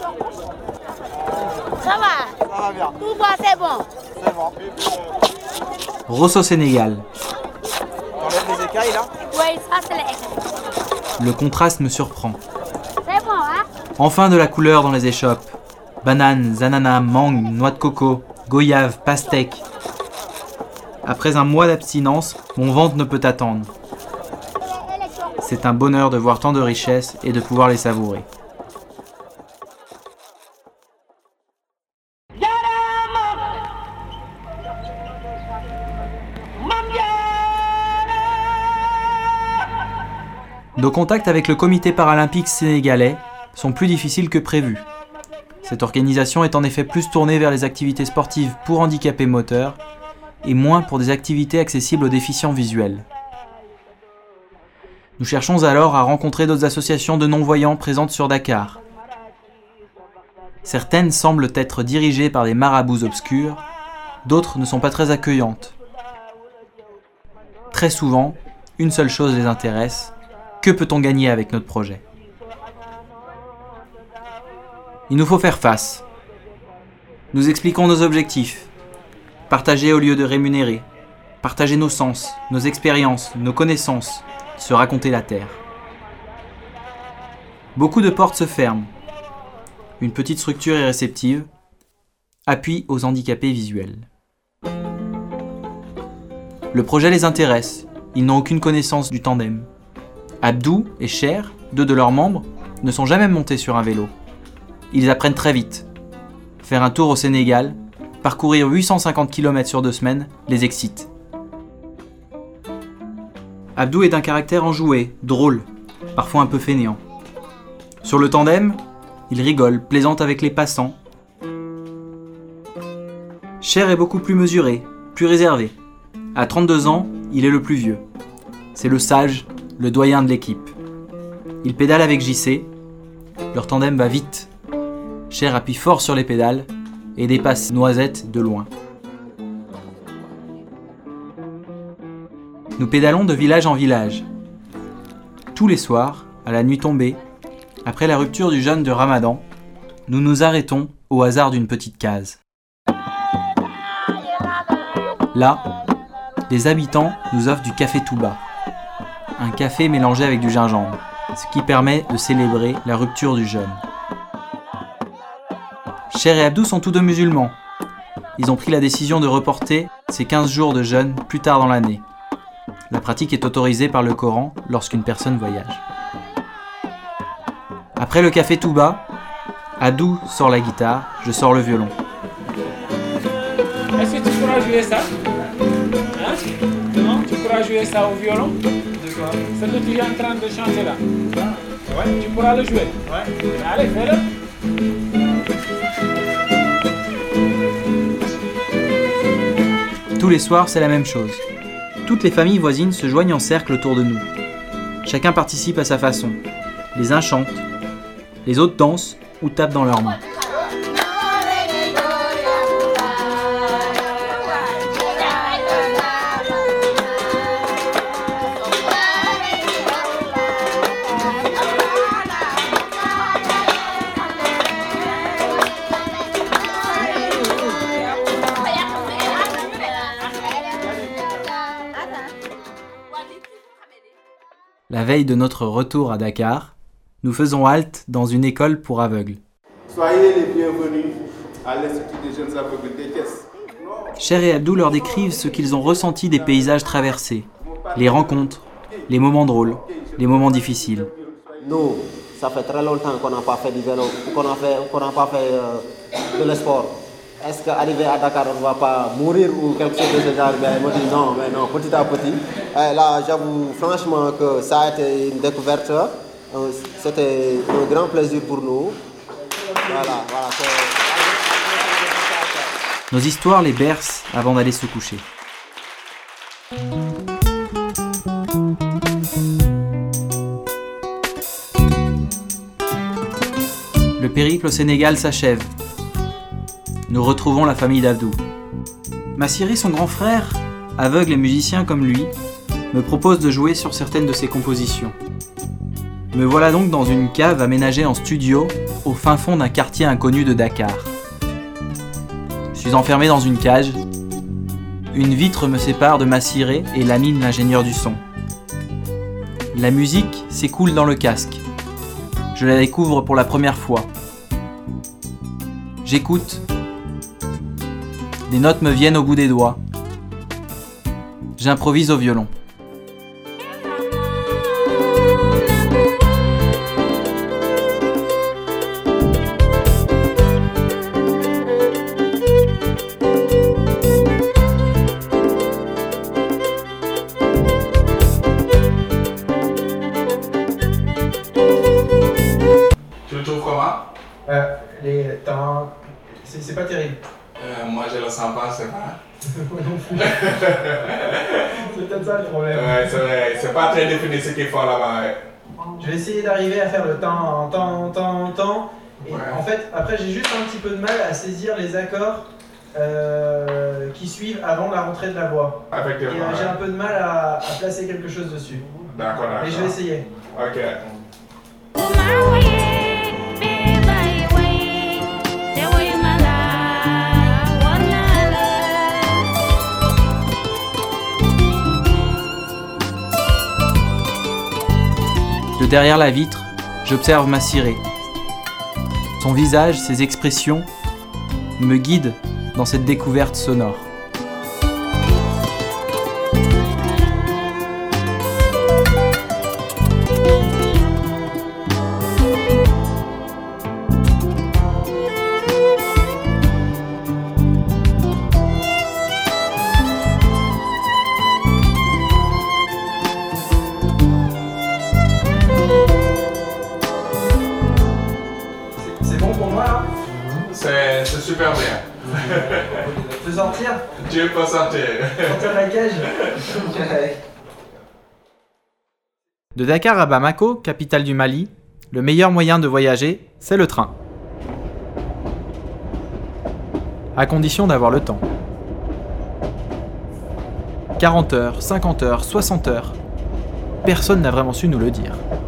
Ça va? Ça va bien. Tout va, c'est bon. C'est bon. Rosso Sénégal. T'enlèves les écailles là? Oui, ça c'est les... Le contraste me surprend. C'est bon, hein? Enfin de la couleur dans les échoppes. Bananes, ananas, mangue, noix de coco, goyave, pastèque. Après un mois d'abstinence, mon ventre ne peut attendre. C'est un bonheur de voir tant de richesses et de pouvoir les savourer. Nos contacts avec le comité paralympique sénégalais sont plus difficiles que prévu. Cette organisation est en effet plus tournée vers les activités sportives pour handicapés moteurs et moins pour des activités accessibles aux déficients visuels. Nous cherchons alors à rencontrer d'autres associations de non-voyants présentes sur Dakar. Certaines semblent être dirigées par des marabouts obscurs, d'autres ne sont pas très accueillantes. Très souvent, une seule chose les intéresse: que peut-on gagner avec notre projet ? Il nous faut faire face. Nous expliquons nos objectifs. Partager au lieu de rémunérer. Partager nos sens, nos expériences, nos connaissances. Se raconter la terre. Beaucoup de portes se ferment. Une petite structure est réceptive. Appui aux handicapés visuels. Le projet les intéresse. Ils n'ont aucune connaissance du tandem. Abdou et Cher, deux de leurs membres, ne sont jamais montés sur un vélo. Ils apprennent très vite. Faire un tour au Sénégal, parcourir 850 km sur 2 semaines, les excite. Abdou est d'un caractère enjoué, drôle, parfois un peu fainéant. Sur le tandem, il rigole, plaisante avec les passants. Cher est beaucoup plus mesuré, plus réservé. À 32 ans, il est le plus vieux. C'est le sage, le doyen de l'équipe. Il pédale avec JC. Leur tandem va vite. Cher appuie fort sur les pédales et dépasse Noisette de loin. Nous pédalons de village en village. Tous les soirs, à la nuit tombée, après la rupture du jeûne de Ramadan, nous nous arrêtons au hasard d'une petite case. Là, les habitants nous offrent du café Touba, un café mélangé avec du gingembre, ce qui permet de célébrer la rupture du jeûne. Cher et Abdou sont tous deux musulmans. Ils ont pris la décision de reporter ces 15 jours de jeûne plus tard dans l'année. La pratique est autorisée par le Coran lorsqu'une personne voyage. Après le café Touba, Abdou sort la guitare, je sors le violon. Est-ce que tu pourras jouer ça? Hein? Non? Tu pourras jouer ça au violon? De quoi? Ce que tu es en train de chanter là. Ouais. Tu pourras le jouer? Ouais. Allez, fais-le. Tous les soirs, c'est la même chose. Toutes les familles voisines se joignent en cercle autour de nous. Chacun participe à sa façon. Les uns chantent, les autres dansent ou tapent dans leurs mains. La veille de notre retour à Dakar, nous faisons halte dans une école pour aveugles. Soyez les bienvenus à l'Institut des jeunes aveugles des Thiès. Cher et Abdou leur décrivent ce qu'ils ont ressenti des paysages traversés, les rencontres, les moments drôles, les moments difficiles. Nous, ça fait très longtemps qu'on n'a pas fait du vélo, qu'on n'a pas fait de l'esport. Est-ce qu'arriver à Dakar, on ne va pas mourir ou quelque chose de ce genre? Ben, moi, je dis non, mais non, petit à petit. Et là, j'avoue franchement que ça a été une découverte. C'était un grand plaisir pour nous. Voilà. Nos histoires les bercent avant d'aller se coucher. Le périple au Sénégal s'achève. Nous retrouvons la famille d'Abdou. Massiri, son grand frère, aveugle et musicien comme lui, me propose de jouer sur certaines de ses compositions. Me voilà donc dans une cave aménagée en studio au fin fond d'un quartier inconnu de Dakar. Je suis enfermé dans une cage. Une vitre me sépare de Massiré et Lamine, l'ingénieur du son. La musique s'écoule dans le casque. Je la découvre pour la première fois. J'écoute. Des notes me viennent au bout des doigts. J'improvise au violon. Tu le trouves comment? Les temps. C'est pas terrible. Moi, je le sens pas, c'est pas. Moi non plus. C'est peut-être ça le problème. Ouais, c'est vrai. C'est pas très défini ce qu'ils font là-bas. Ouais. Je vais essayer d'arriver à faire le temps. Et Ouais. en fait, après, j'ai juste un petit peu de mal à saisir les accords qui suivent avant la rentrée de la voix. Et Effectivement. j'ai ouais. un peu de mal à placer quelque chose dessus. D'accord, d'accord. Mais je vais essayer. Ok. De derrière la vitre, j'observe Massiré. Son visage, ses expressions me guident dans cette découverte sonore. C'est bon pour moi là? C'est super bien. Je peux sortir? Tu peux sortir. Sortir de la cage? De Dakar à Bamako, capitale du Mali, le meilleur moyen de voyager, c'est le train. À condition d'avoir le temps. 40 heures, 50 heures, 60 heures, personne n'a vraiment su nous le dire.